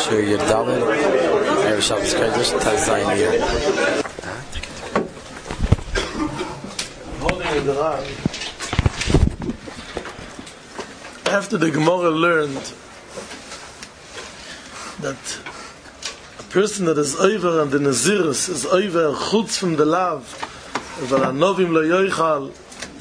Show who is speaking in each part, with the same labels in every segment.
Speaker 1: Shir Yerdalin, Erev Shabbos Kodesh, Tazayin Iyar.
Speaker 2: After the Gemara learned that a person that is over and the Naziris is over chutz from the lav, but anovim lo yoichal,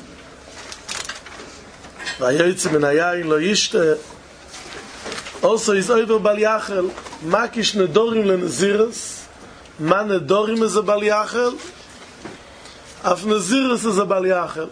Speaker 2: v'ayotzim min hayayin lo yishte, also is over bal yachel, makish nedorim le Naziris, ma nedorim is a bal yachel, af Naziris is a bal yachel.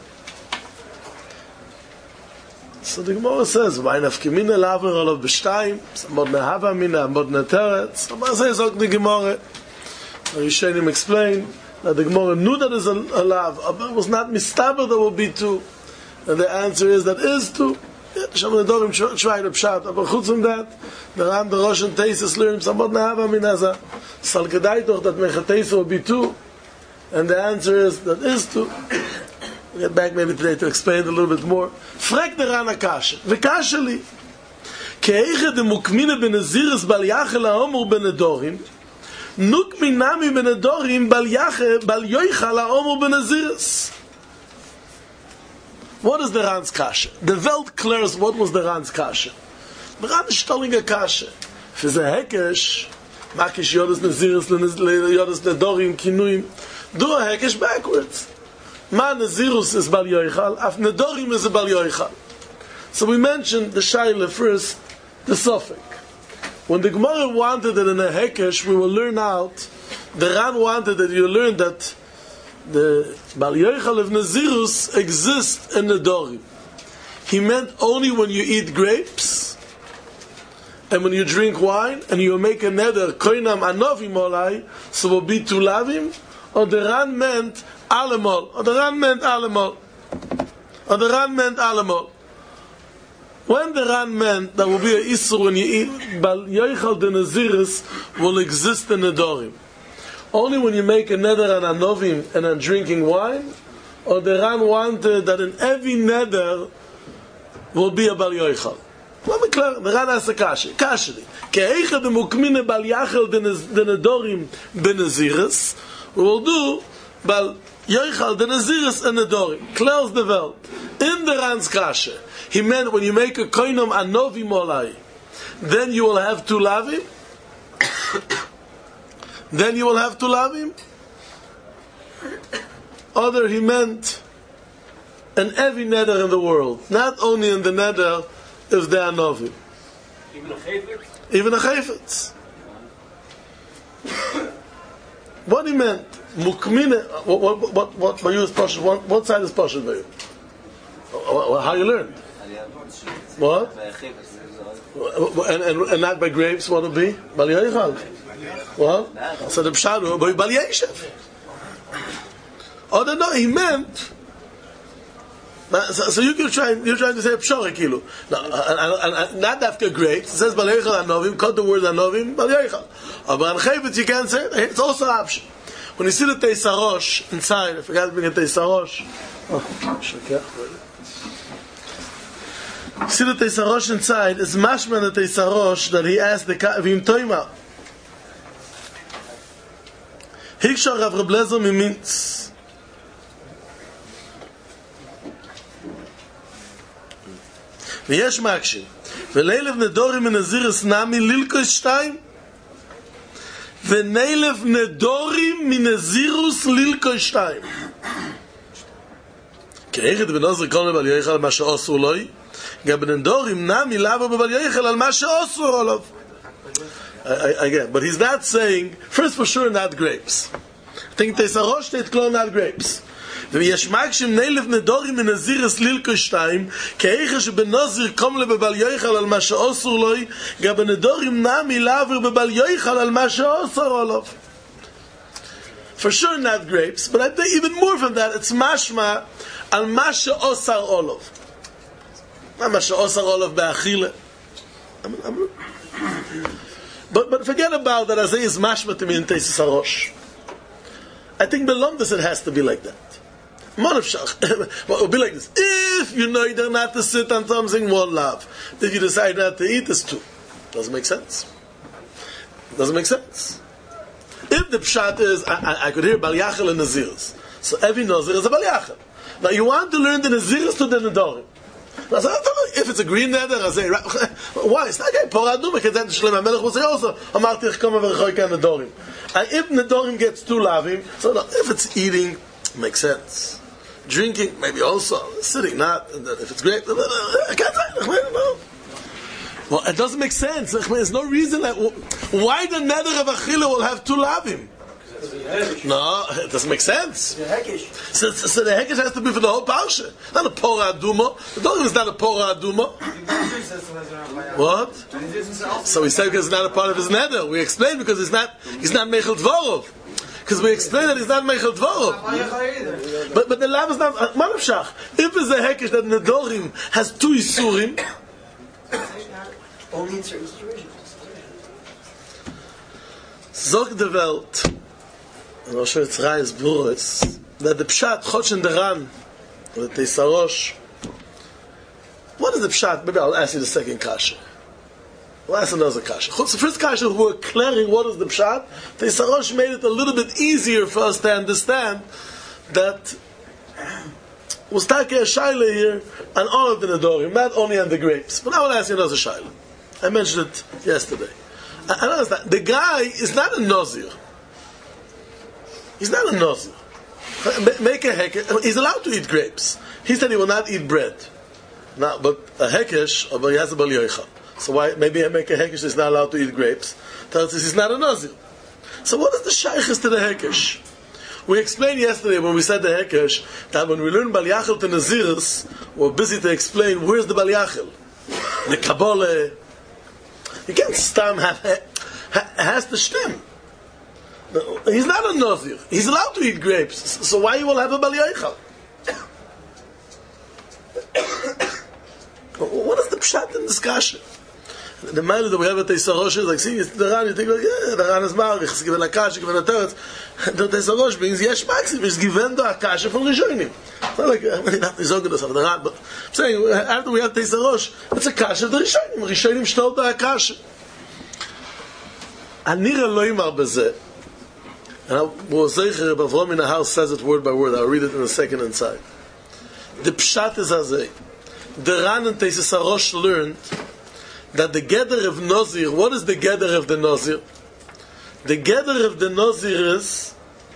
Speaker 2: So the Gemara says, why nafkemina laver olav b'shtayim, mod nehava mina, mod neteretz. So what says the Gemara? The Rishonim explain that the Gemara knew that is a lav, but it was not mistaber that would be two. And the answer is that is two. Sham nedorim shvay the pshat. But chutz from that, the Ram, the Rosh and Teisus learn, mod nehava mina za. Sal kedai toch that mechateisa will be two. And the answer is that is two. We'll get back maybe today to explain it a little bit more. Frek der Rana Kasha. V'kasha li. Ke'eche de mukmine beneziris bal yachel ha'omur benedorim, nuk minami benedorim bal yoichal ha'omur beneziris. What is the Ran's Kasha? The Welt clears what was the Ran's Kasha. The Ran is telling a Kasha. Für the Hekesh, makish yodas neziris, yodas nedorim, kinuim, do a Hekesh backwards. Ma Nazirus is Bal Yoichal, Af Nedorim is a Bal Yoichal. So we mentioned the Shaila first, the Suffolk. When the Gemara wanted it in a Hekesh, we will learn out, the Ran wanted that you learn that the Bal Yoichal of Nazirus exists in Nedorim. He meant only when you eat grapes, and when you drink wine, and you make a neder, Koinam Anovim Olai, so will be Tulavim, or the Ran meant Alemol, or the Ran meant Alemol, or the Ran meant Alemol. When the Ran meant that will be a Isur when you eat, Bal Yoichal the Naziris will exist in Nedorim. Only when you make a neder on Anovim and on drinking wine, or the Ran wanted that in every neder will be a Bal Yoichal. Let me clear, the Ran has a Kasha. Kashri. Ke'eicha de mukmine Bal Yachel the Nedorim benaziris, we will do Bal Yoichal the Naziris and Nedorim. Clears the world. In the Ran's Kasha, he meant when you make a koinam anovim olai, then you will have two lavim. Then you will have two lavim. Other, he meant in every neder in the world, not only in the neder if they are novim.
Speaker 3: Even a chayfetz?
Speaker 2: Even a chayfetz. What he meant? Mukmine, what for you is Pashut? What side is Pashut for you? How you learn? What? And not by grapes, what would be? Bal Yoichal. What? So the Pshat will be Bal Yeshev. Oh, no, he meant. So you're trying to say Pshara Kilu. No, not after grapes. It says Bal Yoichal Anovim, cut the word Anovim, Bal Yoichal. But on Chayvetz you can't say it. It's also an option. When you see the Teisarosh inside, I forgot to bring a Teisarosh. See the Teisarosh inside, it's mashman the Teisarosh that he asked the Vim Toima. Hikshar Rav Reblezer Mimintz. V'yesh makshin. V'leilev nedorim min Naziris nami lilkosh shtayim. V'neilev nedorim min Nazirus lilkosh shtayim. Ke'echet b'nozir kol Bal Yoichal al ma she'osur loi. Gab nedorim nami lava b'Bal Yoichal al ma she'osur olav. Again, but he's not saying, first for sure not grapes. I think Teisarosh state klon not grapes. ויש מקשים נלף נדורים מנזירס לילקו שתיים כאיכה שבנוזיר קום לבבל יויכל על מה שאוסור לוי גם בנדורים נמי לעבר בבל יויכל על מה שאוסור עליו. For sure not grapes, but I think even more from that, it's mashma על מה שאוסר עליו. מה שאוסר עליו באכילה. But forget about that, as it is mashma to me in Teisus HaRosh. I think belongs it has to be like that. Well, it will be like this. If you know you're not to sit on something, one love. If you decide not to eat, it's two. Doesn't make sense. Doesn't make sense. If the pshat is, I could hear Bal Yachal and Naziris. So every Nazir is a Bal Yachal. Now you want to learn the Naziris to the Nedorim. Now, so I don't know if it's a green neder, I say, why? It's not okay, Por Aduma, because then Shlem HaMelech will say also, Amarti Echkoma V'Rechoika Nedorim. And if Nedorim gets too lavim, so no, if it's eating, makes sense. Drinking, maybe also. Sitting, not. And then if it's great, I can't say, no. Well, it doesn't make sense. There's no reason that, why the neder of Achila will have two lavim? No, it doesn't make sense. So the hekesh has to be for the whole parsha, not a Pora Aduma. The Dorim is not a Pora Aduma. What? So we said because it's not a part of his neder. We explained because he's not Meichel Dvorov. Because we explained that he's not Meichel Dvorov. But the lav is not Manavshach. If it's a hekesh that the Dorim has two Yisurim,
Speaker 4: only in certain situations.
Speaker 2: Zog de Welt, and Rosh Hashanah Boris, that the Pshat Chotsh and the Ran, the Teisarosh. What is the Pshat? Maybe I'll ask you the second kasha. We'll ask another kasha. The first kasha, who were clearing what is the Pshat, Teisarosh made it a little bit easier for us to understand that was take a shaila here on all of the Nedorim, not only on the grapes. But I will ask you another shaila. I mentioned it yesterday. I understand. The guy is not a Nazir. He's not a Nazir. Make a hekesh. He's allowed to eat grapes. He said he will not eat bread. Now, but a hekesh, but he has a Bal Yochal. So why? Maybe I make a hekesh. He's not allowed to eat grapes. Tells us he's not a Nazir. So what is the shaykhis to the hekesh? We explained yesterday when we said the hekesh that when we learn Bal Yachal to Naziris, we're busy to explain where's the Bal Yachal, the Kabbalah. You can't stam has to stem. He's not a Nazir. He's allowed to eat grapes. So why you will have a Bal Yochal? What is the pshat in this kasha? The man that we have at Teisarosh is like, see, the Ran, you think like, the Ran is Marich, it's given a kasha, given a teretz. The Teisarosh means yesh maxim, it's given the kasha from Rishonim. It's not like, not Nizogin of the Ran, but I'm saying, after we have Teisarosh, it's a kasha of the Rishonim. Rishonim shtol the kasha. Anira loimar bezeh. And Rabbi Avram in the house says it word by word. I'll read it in a second inside. The pshat is azay. The Ran and Teisarosh learned that the gather of Nazir, what is the gather of the Nazir? The gather of the Nazir is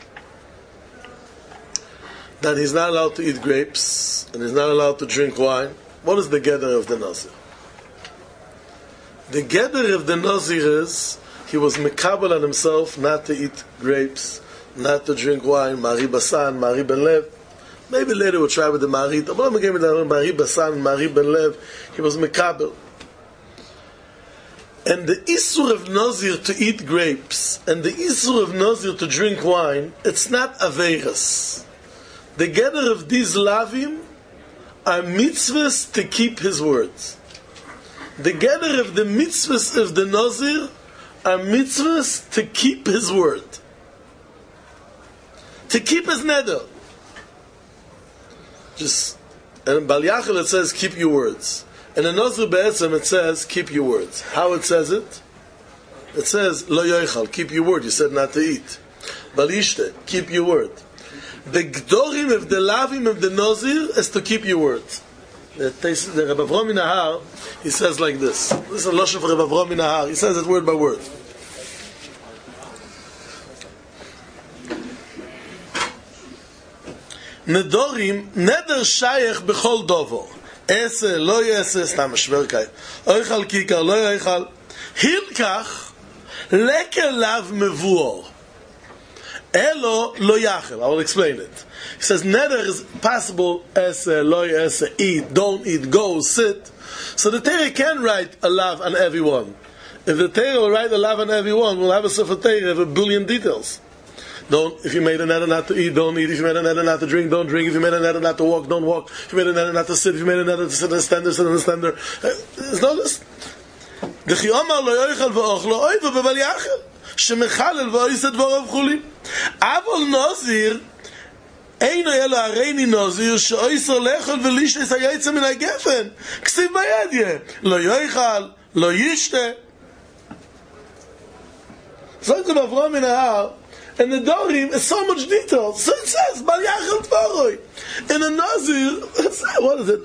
Speaker 2: that he's not allowed to eat grapes and he's not allowed to drink wine. What is the gather of the Nazir? The gather of the Nazir is he was mekabel on himself not to eat grapes, not to drink wine, Mari Basan, Mari Ben Lev. Maybe later we'll try with the Mari. The Bible gave me the Mari Basan, Mari Ben Lev. He was mekabel. And the Isur of Nazir to eat grapes and the Isur of Nazir to drink wine, it's not Aveiras. The gather of these lavim are mitzvahs to keep his words. The gather of the mitzvahs of the Nazir are mitzvahs to keep his word. To keep his neder. Just, and in Bal Yachal it says, keep your words. And in Nazir Be'etzem it says, keep your words. How it says it? It says, Lo yoichal, keep your word. You said not to eat. Bal Yishte, keep your word. The Gdorim of the Lavim of the Nazir is to keep your words. The Rabbi Avram in Nahar, he says like this. This is a Lashon for Rabbi Avram in Nahar. He says it word by word. Nedorim, neder shayach b'chol dovo. Ese, lo yese, stam shverkai. Oichal kikar, lo yoichal. Hilkach, leker lav mevuor. Elo lo yachel. I will explain it. He says, neder is possible, ese, lo yese, eat, don't eat, go, sit. So the Torah can write a lav on everyone. If the Torah will write a lav on everyone, we'll have a Sefer Torah of a billion details. Don't, if you made a neder not to eat, don't eat. If you made a neder not to drink, don't drink. If you made a neder not to walk, don't walk. If you made a neder not to sit, if you made a neder to sit in a stander, sit in a stander. There's no list. The chiyomar lo yoichal v'ochlo oiva b'bal yachel. Shemechalel v'oisad v'orov chulim. Avol Nazir, eino yelo areini Nazir, she'oisar lechol v'lishtes ha'yaytza min ha'gefen. Ksiv bayadye. Lo yoichal, lo yishte. So the Avram in Ahar, and the Dorim is so much detail. So it says, Bal Yachel Tvoroi. In a Nazir, what is it?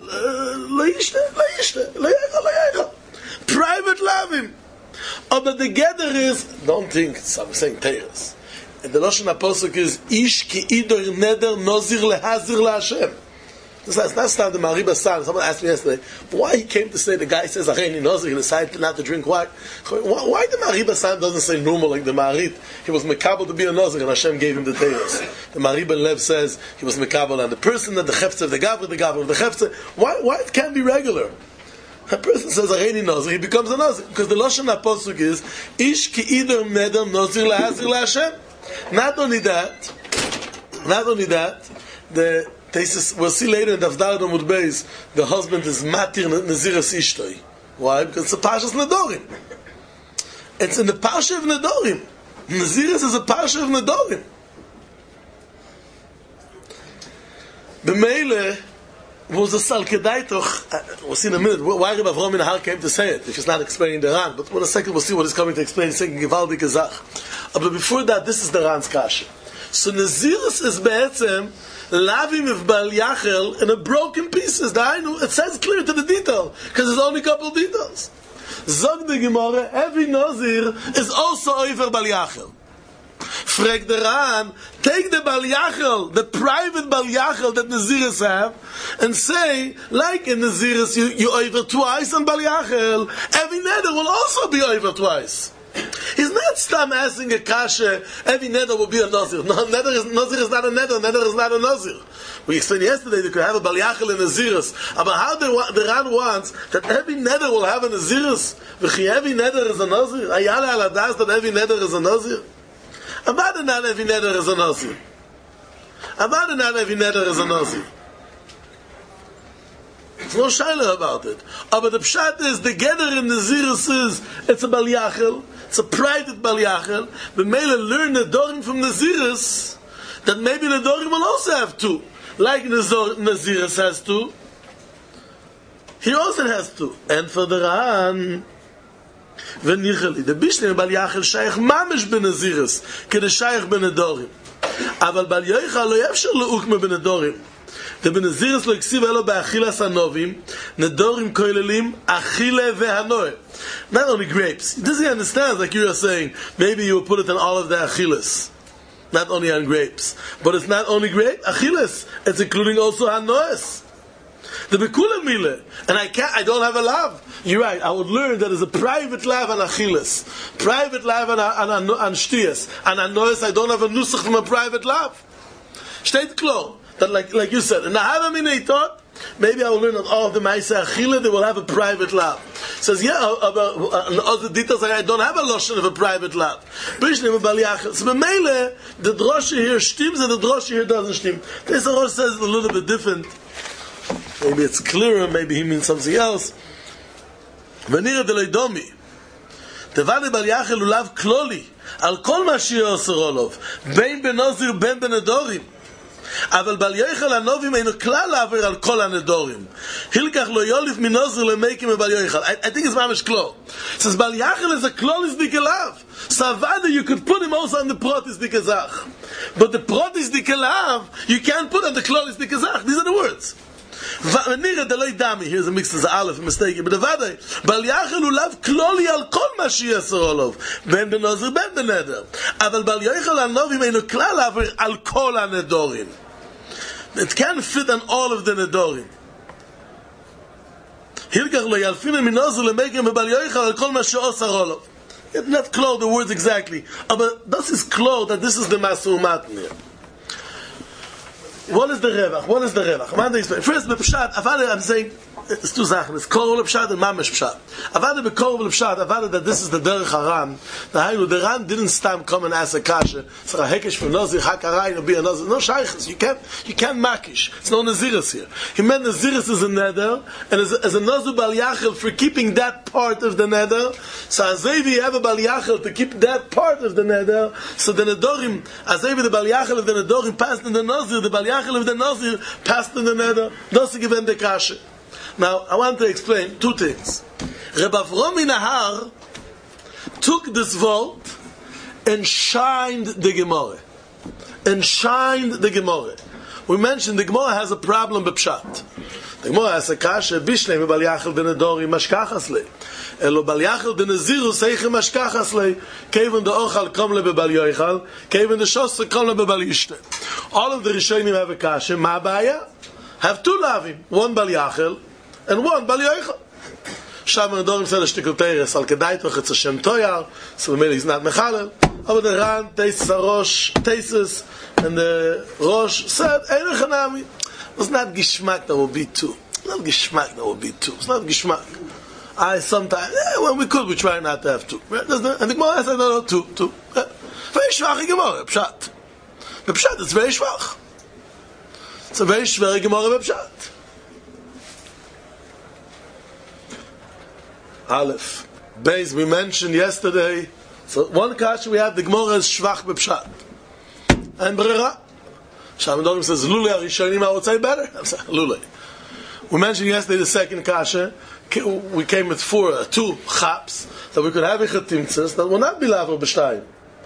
Speaker 2: Le'yechel. Private lavim. But the gather is, don't think, I'm saying Teiras. And the Lashon HaPosuk is, Ish ki idor neder nozir lehazir laHashem. It's not time the Mariba San. Someone asked me yesterday why he came to say the guy says Acheni Nozir, he decided not to drink wine. Why the Mariba San doesn't say normal like the Marit? He was mekabel to be a Nozir and Hashem gave him the Teiros. The Mariba Lev says he was mekabel and the person that the Chefzer of the Gavra of the Chefzer. Why it can't be regular? A person says Acheni Nozir, he becomes a Nozir because the Lashon HaPosuk is Ish ki idor neder nozir lehazir laHashem. Not only that, the we'll see later in Davdar Amud Beis, the husband is matir Naziras Ishtoi. Why? Because it's a Parshas Nedorim. It's in the Parsha of Nedorim. Naziras is a Parsha of Nedorim. B'meile was a Salkedaitoch. We'll see in a minute why Reb Avram in Ahar came to say it, if he's not explaining the Ran. But in a second we'll see what he's coming to explain. He's saying Givaldi Kazach. But before that, this is the Ran's Kasha. So Naziras is be'etzem Lavim of Bal Yachel in a broken pieces. It says clear to the detail because there's only a couple of details. Zog the Gemara, every Nazir is also over Bal Yachel. Frag the Ran, take the Bal Yachel, the private Bal Yachel that Naziris have, and say, like in Naziris, you over twice on Bal Yachel, every Neder will also be over twice. He's not stam asking a kasha, every neder will be a nazir. No, nazir is not a neder is not a nazir. We explained yesterday that you could have a Bal Yachel and a Naziris. But how the Ran wants that every neder will have a Naziris. Every neder is a nazir. Ayala ala das that every neder is a nazir. About not every neder is a nazir. About not every neder is a nazir. There's no shaila about it. But the pshat is, the gather in Naziris is, it's a Bal Yachel. It's a private Bal Yachel. But Mele learn the Dorim from Naziris, that maybe the Dorim will also have two. Like Naziris has two, he also has two. And for the Ran, V'nichali, the Bishne Bal Yachel Shaykh Mamish ben Naziris, Kede Shaykh ben Adorim. Aval Bal Yoicha lo yefsher le'ukme ben Adorim. The Benaziris lo eksiv elo be'achilas hanovim, Nedorim koilelim achile ve'hanoe. Not only grapes. Does he understand? Like you are saying, maybe you will put it on all of the achilas, not only on grapes. But it's not only grape achilas; it's including also hanoes. The bekulam mile, and I don't have a lav. You're right. I would learn that there's a private lav on achilas, private lav on shtiyas, and hanoes. I don't have a nusach from a private lav. Steht klar. That like you said, and Nahavamina he thought, maybe I will learn that all of the Ma'aseh Achila, they will have a private lab. Says, other details, I don't have a lotion of a private lab. So B'meile, the drosha here stims and the drosha here doesn't stim. This Rosh says it a little bit different. Maybe it's clearer, maybe he means something else. V'nira deleidomi. Tevani Bal Yachel ulav kloli, al kol ma shir osir olov, ben benozir, ben benedorim. אבל בל יויכל הנובים אינו כלל לעבר על כל הנדורים. הילקח לא יוליף מנוזר למייקים ובל יויכל. I think it's ממש כלול. It says בל יחל is a klol is dikelav. So avada you could put him also on the prot is dikazach. But the prot is dikelav you can't put on the klol is dikazach. These are the words. Here's a mix of the aleph mistake, but the vaday bal yachel ulav kloli al kol ma sheyasor olov ben benozir ben beneder aval bal yachel al novim einu klal aver al kol hanedorim. It can't fit on all of the nedorim. Hilkach lo yalfina minozir lemekim bal yachel al kol ma sheosar olov. It's not close the words exactly, but this is close that this is the masur matn here. What is the revach? First, the pshat. I'm saying it's two zachen. It's korol pshat and mamish pshat. Avada be korol pshat. Avada that this is the derech haran. The Ran didn't stand come and ask a kasha. So a hekesh for nazir hakarai will be a nazir. No shaykhs. You can't makish. It's no naziris here. He meant naziris is a neder, and as a nazir bal yachel for keeping that part of the neder. So azevi have a bal yachel to keep that part of the neder. So the nedorim azevi the bal yachel of the nedorim passed in the nazir. The bal yachel of the nazir passed in the neder. Doesn't give him the kasha. Now, I want to explain two things. Reb Avram in Ahar took this vault Enshrined the Gemara. Enshrined the Gemara. We mentioned the Gemara has a problem b'pshat. The Gemara has a kasha, Bishnei me bal yachal denedori mashkachas le. Elo bal yachal deneziru seiche mashkachas le. Keven de ochal kom le bebal yoichal. Keven de shosser kom le bebal yishte. All of the Rishonim have a kasha. Ma baya? Have two lavim. One bal yachal and one bal yoichal. Shaman Adorim said a shtickle teres al kedaitoch it's a Shem Toyar, so maybe he's not mechalel. But the Ran tastes a Rosh, tastes, and the Rosh said, Ein Chanami. It's not Gishmak that will be two. It's not Gishmak that will be two. It's not Gishmak. Sometimes, when we could, we try not to have two. And the Gemara said, no, two. Very schwach Gemara, Pshat. The Pshat is very schwach. It's a very schwach Gemara, Pshat. Aleph. Beis, we mentioned yesterday. So one kasha we have, the Gemara is shvach b'pshat. And brera. Shaman Adorim says, Lulei Arishonim, I would say better. Lulei. We mentioned yesterday the second kasha. We came with two chaps, that we could have a chatimtzas that will not be lavo b'shtayim.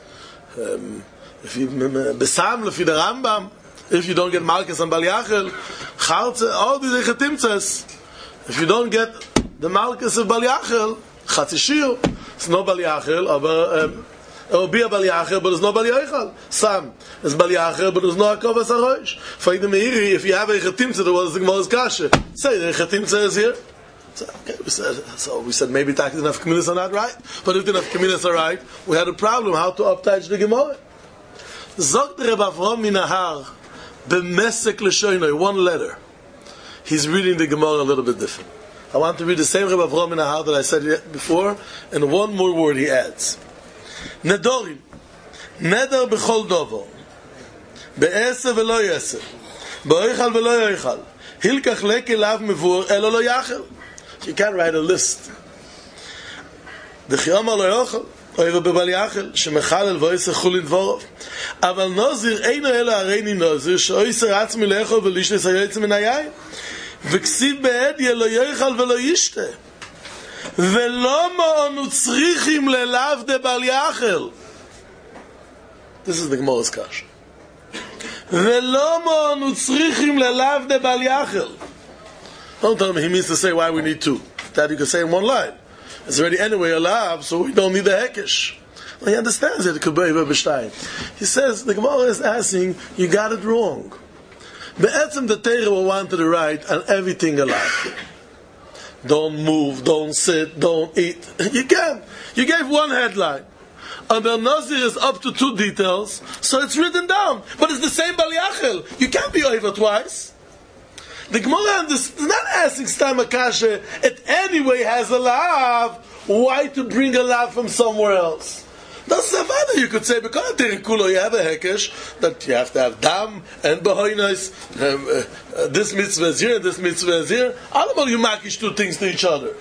Speaker 2: If you, besam, lefi the Rambam, if you don't get Malkus and Bal Yachel, Chalze, all these chatimtzas, if you don't get the Malkus of Bal Yachel, Chatzishir, it's no Bal Yachel, but it will be a Bal Yachel, but it's no Bal Yachel. Sam is Bal Yachel, but it's no Akovas HaRosh. Faida Meiri, if you have a Chatimtzah, there was the Gemara's Kasha. Say the Chatimtzah is here. Okay, we said maybe the Nafkaminas are not right, but if the Nafkaminas are right, we had a problem how to uptouch the Gemara. Zog the Reb Avram Minahar, B'mesek L'shoinoi, one letter. He's reading the Gemara a little bit different. I want to read the same Reb Avram Minahar that I said before, and one more word he adds. Nedorim, Neder b'chol dovo, be'eser v'lo yeser, be'oichal v'lo yoichal, hilkach leke lav mevur, elo lo yachel. You can't write a list. D'chiyama lo yochel, oiva bebal yachel, shemechalel v'oiser chulin dvorov. Aval nozir eino elo areini nozir, she'oiser atzmi lecho v'lishnes hayoytzim min hayayim. וכסיב בעדיה לא יאכל ולא ישתה ולא מאנו צריכים ללאו דבל יאכל. This is the Gemara's Kasha. ולא מאנו צריכים ללאו דבל יאכל. Don't tell me he means to say why we need two. That you can say in one line. It's already anyway allowed, so we don't need the hekesh. Well, he understands it. It could be b'shtayim. He says the Gemara is asking, you got it wrong. Be'etzem the Torah will want to write and everything alive. Don't move, don't sit, don't eat. You can. You gave one headline. And the Nazir is up to two details, so it's written down. But it's the same Bal Yachel. You can't be over twice. The Gemara is not asking Stam Akasha, it anyway has a lav. Why to bring a lav from somewhere else? That's the father you could say, because you have a hekesh, that you have to have dam and behoinos, this mitzvah is here, this mitzvah is here. All you makish two things to each other.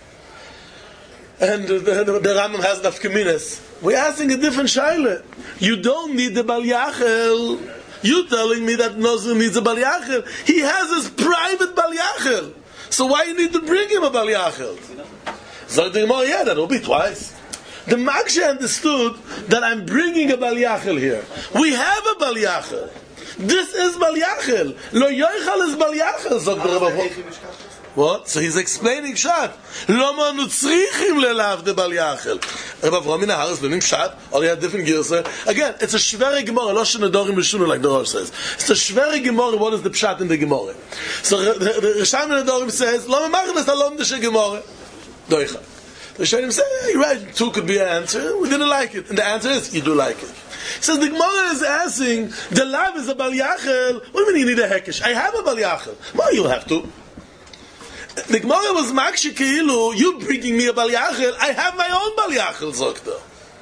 Speaker 2: And the Rambam has nafkaminas. We're asking a different shaila. You don't need the Bal Yachel. You telling me that Nazir needs a Bal Yachel. He has his private Bal Yachel. So why you need to bring him a Bal Yachel? So the Gemara, yeah, that will be twice. The Maksha understood that I'm bringing a Bal Yachel here. We have a Bal Yachel. This is Bal Yachel. Lo Yoichal is Bal Yachel. What? So he's explaining Pshat. Lo manu tzrichim lelav de Bal Yachel. Reb Avram Minahar is learning Pshat. All he had different gears. Again, it's a shvere Gemara. Lo shenedorim b'shunu, like the Rosh says. It's a shvere Gemara. What is the Pshat in the Gemara? So the Rishon Nedorim says, Lo memachnes alom de she Gemara. Doichal. The Rishonim say, yeah, you're right, two could be an answer. We didn't like it. And the answer is, you do like it. He says, the Gemara is asking, the lav is a Bal Yachel. What do you mean you need a hekesh? I have a Bal Yachel. Well, you have to. The Gemara was makshi keilu, you bringing me a Bal Yachel, I have my own Bal Yachel, Zokta.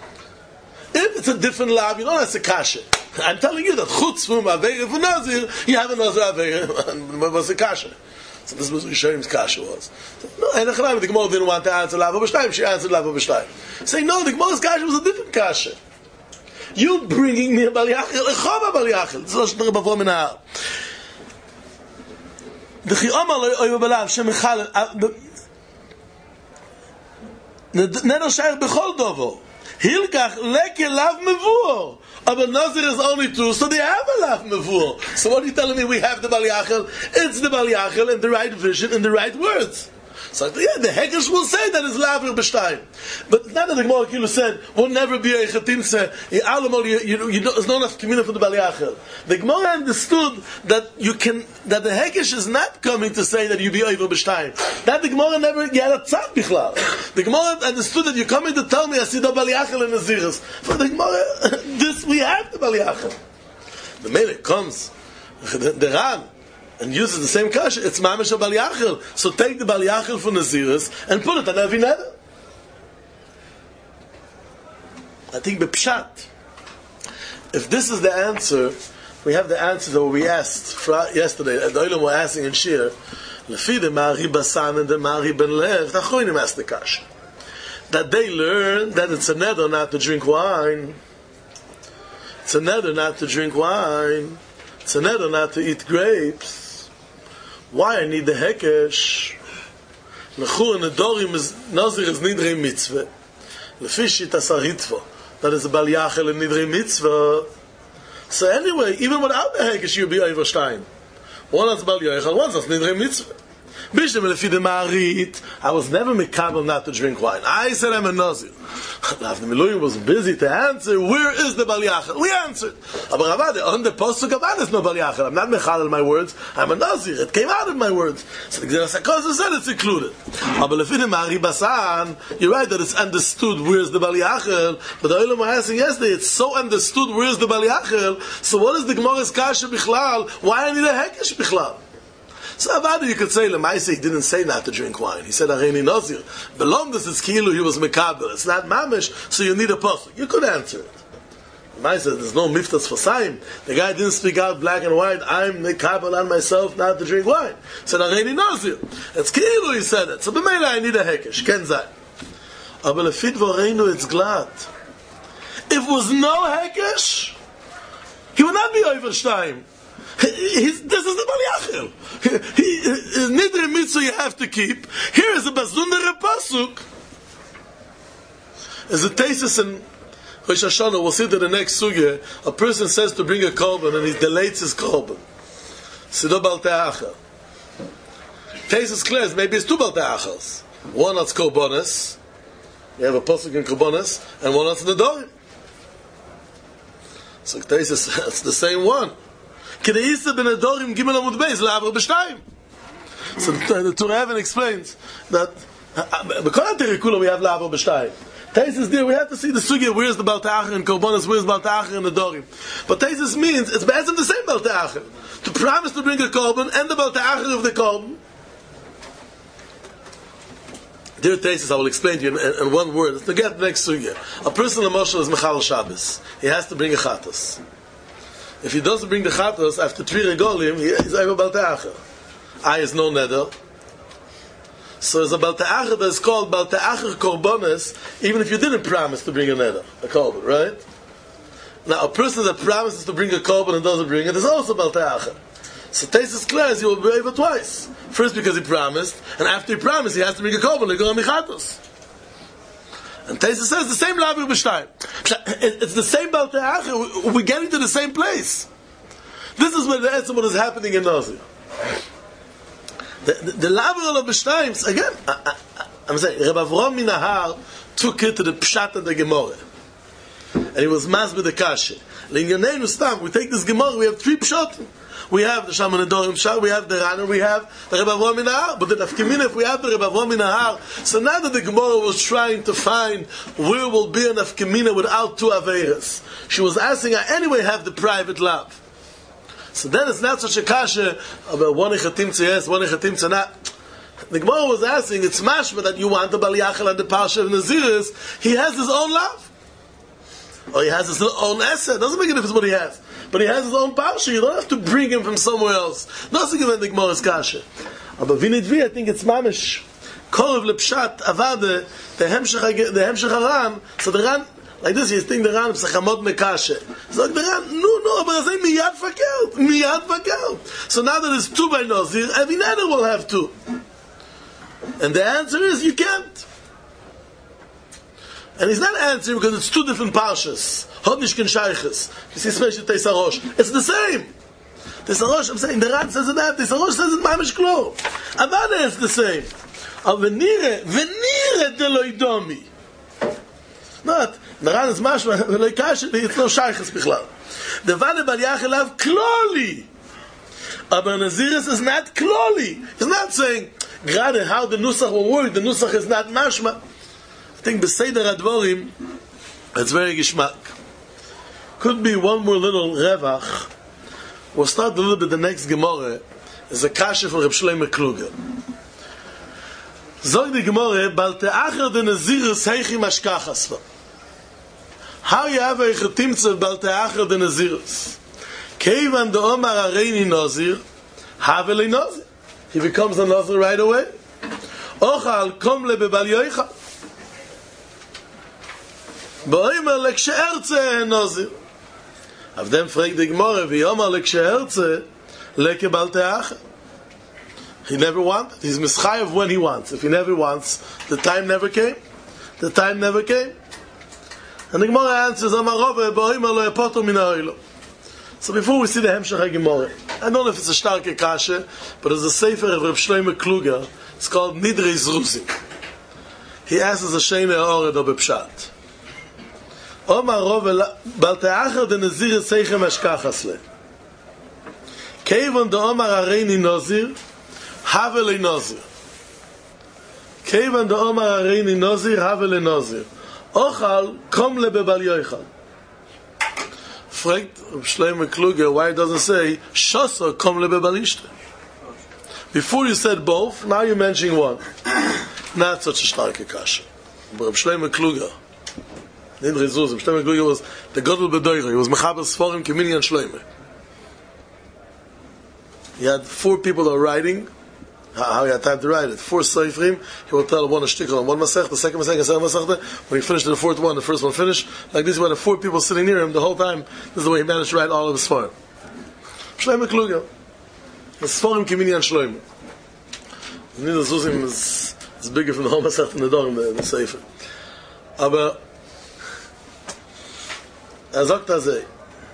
Speaker 2: If it's a different lav, you don't have to kasha. I'm telling you that chutz from Aveir for Nazir, you have another Aveir, and what's a kasha? So this was what Yishayim's kasha was. No, and the Gemara didn't want to answer Lavo B'Shtayim, she answered Lavo B'Shtayim. Saying, no, the Gemara's kasha was a different kasha. You bringing me a Bal Yachel, a Chava Bal Yachel. This is what Reb Avram Minahar. The Chiyama Oiva Balav, Shemechal, Neder Shaykh B'chol Dovo. Hilkach leke lav mevur. Aber Nazir is only two, so they have a lav mevur. So what are you telling me? We have the Bal Yachal. It's the Bal Yachal in the right vision, in the right words. So yeah, the Hegesh will say that it's Lavir B'Shtayim. But it's not that the Gemara Kilu said, will never be a Chatimse, there's no enough community for the Bal Yachal. The Gemara understood that that the Hegesh is not coming to say that you be over B'Shtayim. That the Gemara never had a tzad bichlal. The Gemara understood that you're coming to tell me I see the Bal Yachal in the Ziris. For the Gemara, we have the Bal Yachal. The Melech comes, the Ran, and uses the same kasha, it's mamish Bal Yachal. So take the Bal Yachal from Naziris and put it on every neder. I think b'pshat, if this is the answer, we have the answer that we asked yesterday. The Olam were asking in Shir, Lefi the Mari Basan and the Mari Ben Lev, the Choinim asked the kasha, that they learn that it's a neder not to drink wine. It's a neder not to drink wine. It's a neder not to eat grapes. Why I need the Hekesh? Lechu and the Dorim is Nazir is Nidrei Mitzvah. Lefishit Asar Hitva. That is a Bal Yachal and Nidrei Mitzvah. So anyway, even without the Hekesh, you'll be over Stein. One is Bal Yachal, one is Nidrei Mitzvah. Bishlam Lefi the Marit, I was never mekabel not to drink wine. I said I'm a Nazir. Rav Miluim was busy to answer, where is the Bal Yachal? We answered. Aber Ravade, on the Posuk Avad is no Bal Yachal. I'm not mechal in my words, I'm a Nazir. It came out of my words. So the Gzeras HaKodesh said it's included. Aber Lefi the Mari Basan, you're right that it's understood where's the Bal Yachal, but the Olam were asking yesterday, it's so understood where's the Bal Yachal, so what is the Gemara's Kasha Bichlal? Why I need a Hekesh Bichlal? So Avada, you could say, Lemaise, he didn't say not to drink wine. He said, Areini Nazir. Belong this is Kilu, he was Mekabel. It's not Mamish, so you need a pasuk. You could answer it. Lemaise, there's no miftas for Saim. The guy didn't speak out black and white, I'm Mekabel on myself not to drink wine. He said, Areini Nazir. It's Kilu, he said it. So B'meila, I need a Hekesh. Ken Zay. Aber Lefit Voreinu, it's glad. If it was no Hekesh, he would not be Overstein. This is the Bal Yachal. Nidrei Mitzvah you have to keep. Here is a Bazundere Pasuk. As a thesis in Rosh Hashanah, we'll see that the next sugya, a person says to bring a korban and he delays his korban. Sido Bal Te'achal. Thesis clears, maybe it's two Bal Te'achals. One that's korbanos. You have a pasuk in korbanos, and one that's Nedorim. So thesis, it's the same one. Kedeisa ben Adorim Gimel Amud Beis Lavar B'Shtayim. So the Torah even explains that because Terikula we have Lavar B'Shtayim. Taisus there we have to see the sugya where's the Bal Te'achar and Korbanos, where's Bal Te'achar and Adorim. But Taisus means it's better than the same Bal Te'achar to promise to bring a korban and the Bal Te'achar of the korban. Dear Taisus, I will explain to you in one word. Let's get the next sugya. A person L'moshel is Mechal Shabbos. He has to bring a chatos. If he doesn't bring the chatos after 3 regolim, he's over Bal Te'achar. I is no neder. So there's a Bal Te'achar that is called Bal Te'achar Korbanos, even if you didn't promise to bring a neder, a korban, right? Now, a person that promises to bring a korban and doesn't bring it is also Bal Te'achar. So Taisus clears he will be over twice. First because he promised, and after he promised, he has to bring a korban, like go michatos. And Taisus says the same Lavir B'Shtayim. It's the same Bal Te'achar. We're getting to the same place. This is what is happening in Nazir. The Lavir of B'Shtayim, again, I'm saying, Reb Avraham Minahar took it to the Pshat of the Gemara. And he was masbid the Kasha. L'inyaneinu stam, we take this Gemara, we have 3 Pshatim. We have the Shaman Adorim Shah, we have the Rana, we have the Reb Avraham Minahar. But the Nafkamina, if we have the Reb Avraham Minahar, so now that the Gemara was trying to find where will be a Nafkamina without 2 Aveiras, she was asking, I anyway have the private love. So then it's not such a kasha about one echatim to yes, one echatim to not. The Gemara was asking, it's mashma that you want the Bal Yachal and the Parsha of Naziris, he has his own love. Or he has his own essay. Doesn't make a difference what he has. But he has his own Parsha. You don't have to bring him from somewhere else. Doesn't give the Gemara's kasha. But Vinidvi, I think it's mamish. Korov lepshat avade the hemshech haran. So the ran like this. You think the ran psachamot mekashe. So the ran no. But I say miyad fakelt. So now that it's 2 by Nazir, every neder will have 2. And the answer is you can't. And he's not answering because it's two different parshas. Hodnishkin Shaykhis. You see, especially Teisarosh. It's the same. Teisarosh, I'm saying, the Ran says it that. Teisarosh says it Mamish Klo. Avada is the same. Venire deloidomi. Not. The Ran is mashma. It's no Shaykhis Bichlal. The Vane Bal Yachelav Kloli. Aber Naziris is not Kloli. He's not saying, gerade how the Nusach will work, the Nusach is not mashma. I think Beseder Advorim, it's very geschmack. Could be one more little revach. We'll start a little bit the next Gemara. Is a kasha for Reb Shlomo Kluger. Zog the Gemara, Bal te'acher de Naziris heichi mashkachas. How you have a chetimtzev Bal te'acher de Naziris? Keivan de Omar Areini Nazir, Haveli Nazir. He becomes a Nazir right away. Ochal komle bebal yoichal. Ba'omer lekshe'ertze Nazir. Av dem fragt the Gemara, v'yomer lekshe'ertze lekebal te'acher. He never wanted. He's mischayev when he wants. If he never wants, the time never came. The time never came. And the Gemara answers, Amar Rove, ba'omer lo yepoter min ha'olam. So before we see the Hemshech Gemara, I don't know if it's a starke kasha, but there's a sefer of Reb Shlomo Kluger. It's called Nidrei Zruzim. He asks a sheine ored or bepshat. Omar Rove bal te'acher de Nazir seichem ashkachas le. Kevon de Omar Areini Nazir, Haveli Nazir. Kevon de Omar Areini Nazir, Haveli Nazir. Ochal kom le bebal yoichal. Fragt Shlomo Kluger why it doesn't say Shasa kom le bebal ishte. Before you said both, now you're mentioning one. Not such a starke kasha. But Shlomo Kluger, Nidrei Zruzim, Shlomo Kluger was the Gadol B'Doiro. He was Mechaber Sforim Kemini and Shlomo. He had 4 people that were writing. How he had time to write it? 4 seifrim. He would tell one a shtickle on one masech, the second masech, the second masech. When he finished the 4th one, the first one finished. Like this, he had 4 people sitting near him the whole time. This is the way he managed to write all of his sforim. Shlomo Kluger. The Sforim Kemini and Shlomo. Nidrei Zruzim is bigger from the whole masech than the Dorim, the sefer. Aber sagt er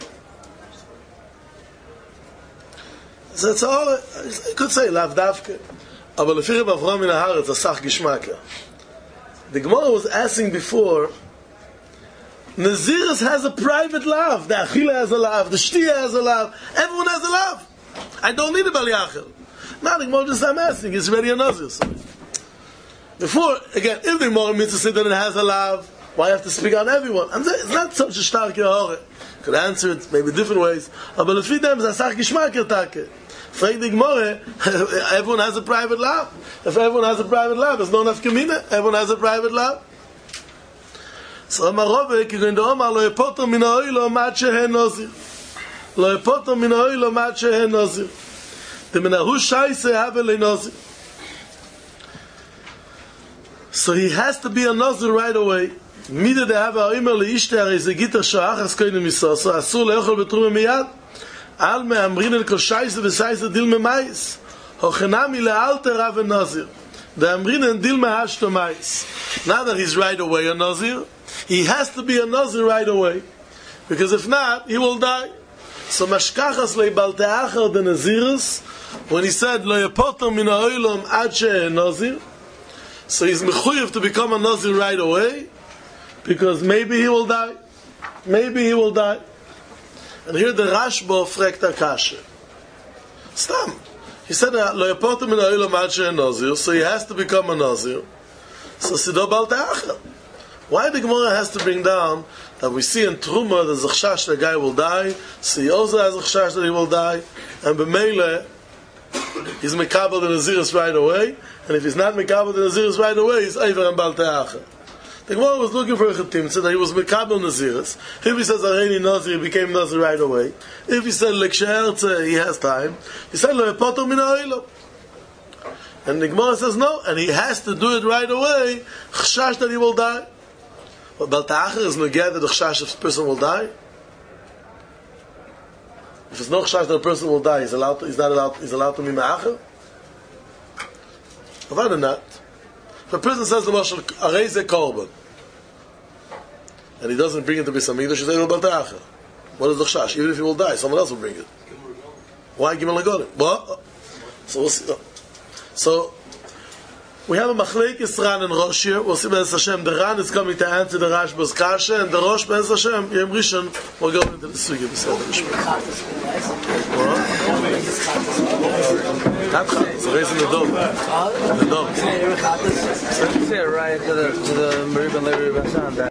Speaker 2: so it's all, I could say, lav davke. Aber lefir b'avram min haaretz, asach gishmak. The Gemara was asking before, Naziris has a private lav. The Achila has a lav. The Shtiya has a lav. Everyone has a lav. I don't need a Bal Yachel. Now the Gemara just I'm asking, is ready a Nazir. Before, again, if the Gemara means to say that it has a lav, why have to speak on everyone? And it's not such a stark yahore. Could answer it maybe different ways. But lefi them, it's asach gishmak yatake. Frag the Gemara, everyone has a private lab. If everyone has a private lab, there's no nafkamina. Everyone has a private lab. So Amar Rove, ki goin do Omar, lo yepoter min ha'oilo mad shehen nazir. Lo yepoter min ha'oilo mad shehen nazir. The menahu shaise have le nazir. So he has to be a nazir right away. Mida de have ha'omer leishte arei ze gitter sha'achas koinem misoso, asur le'ochel betrume miyad. Al me'amrin el kol shaise v'saise dil me'mais. Hochenami le'alter have a nazir. The amrin and dil me'hashto mais. Now that he's right away a nazir, he has to be a nazir right away. Because if not, he will die. So mashkachas le'bal te'achar de nazirus, when he said, lo yepoter min ha'olam ad she'eh nazir, so he's mechuyev to become a nazir right away, because maybe he will die. Maybe he will die. And here the Rashba fragt Akasha. Stam. He said, lo yepoter min ha'olam ad she'eh nazir, so he has to become a nazir. So sido bal te'achar. Why the Gemara has to bring down that we see in Truma there's a chashash the guy will die, so he also has a chashash that he will die, and b'meile he's mekabel the Naziris right away, and if he's not mekabel the Naziris right away, he's over and bal te'achar. The Gemara was looking for a chetimtza that he was mekabel Naziris. If he says Areini Nazir, he became Nazir right away. If he said Lekshe'ertze, he has time. He said Lo yepoter min ha'olam. And the Gemara says no, and he has to do it right away, chashash that he will die. But Bal Te'achar is neged that the chashash of the person will die. If it's no chashash that a person will die, he's allowed to be me'achar. Rather not. If a person says the Mashal Arei ze korban, and he doesn't bring it to Beis Hamikdash, he's able to Acher. What is the chash? Even if he will die, someone else will bring it. Why Gimel Agorim? What? So we'll see. So we have a Machlekes Ran and Rosh here. We'll see Be'ez Hashem. The Ran is coming to answer the Rashba's Kasha, and the Rosh Be'ez Hashem, Yom Rishon, will go into the Sugi B'Seder Mishpat. What? Not Chatz, it's raising the dog. The dog.
Speaker 4: Say right to the Merib and Levi Bashan.